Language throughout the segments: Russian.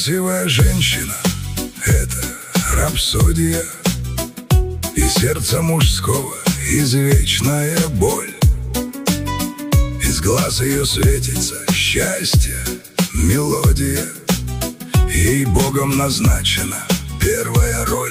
Красивая женщина — это рапсодия, и сердца мужского извечная боль. Из глаз ее светится счастье, мелодия, ей Богом назначена первая роль.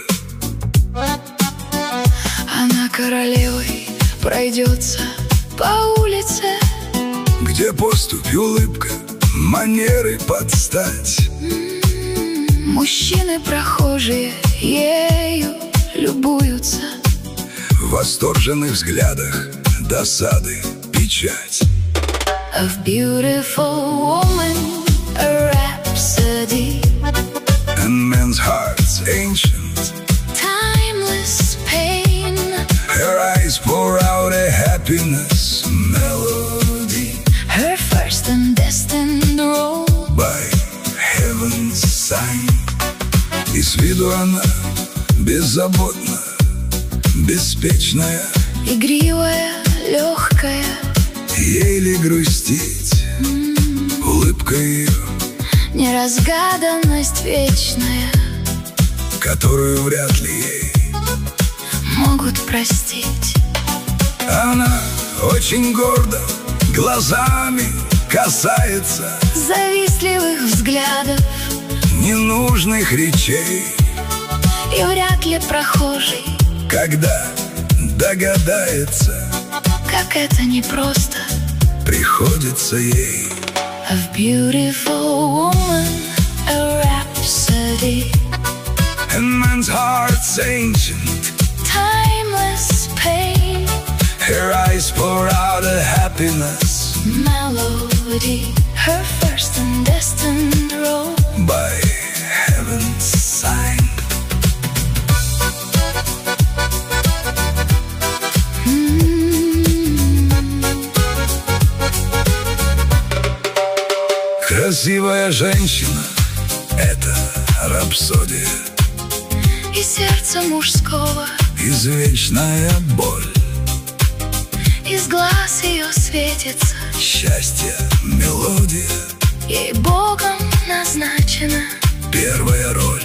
Она королевой пройдется по улице, где поступь и улыбка, манеры под стать. Мужчины прохожие ею любуются, В восторженных взглядах досады печать. Of beautiful woman, a rhapsody, And men's hearts ancient, timeless pain. her eyes pour out a happiness melody. Her first and destined role, By heaven's sign. И с виду она беззаботна, беспечная, игривая, легкая, ей ли грустить, улыбка ее, неразгаданность вечная которую вряд ли ей. могут простить. Она очень гордо глазами касается Завистливых взглядов, ненужных речей, и вряд ли прохожий, когда догадается, как это непросто. приходится ей. Of beautiful woman, a rhapsody, And men's hearts ancient, timeless pain, her eyes pour out a happiness melody, her first and destined role. by heaven's sign. Красивая женщина — это рапсодия, И сердце мужского, извечная боль, из глаз ее светится, счастье, мелодия, ей Богом назначена первая роль.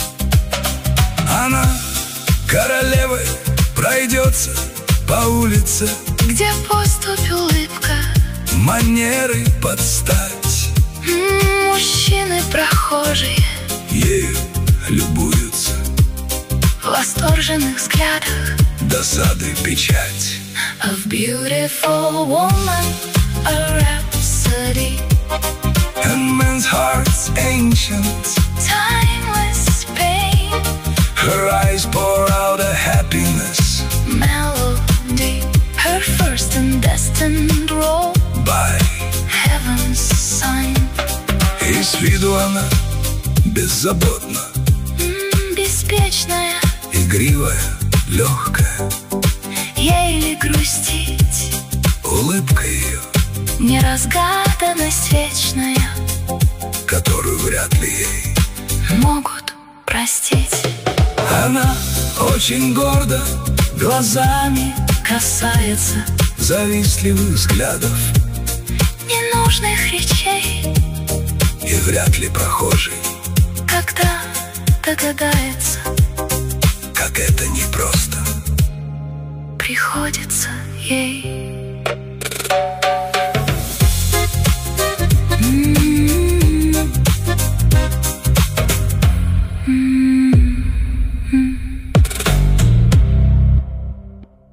Она королевой пройдется по улице, где поступь улыбка. манеры под стать. Мужчины прохожие Ею любуются, в восторженных взглядах. досады печать. Of beautiful woman, a rhapsody, And men's hearts ancient, timeless pain, her eyes pour out a happiness melody, her first and destined role, by. heaven's sign. И с виду она беззаботна, Беспечная, игривая, легкая, ей ли грустить, улыбка ее, неразгаданность вечная которую вряд ли ей. могут простить. Она очень гордо глазами Касается завистливых взглядов, ненужных речей, и вряд ли прохожий, когда догадается, как это непросто. приходится ей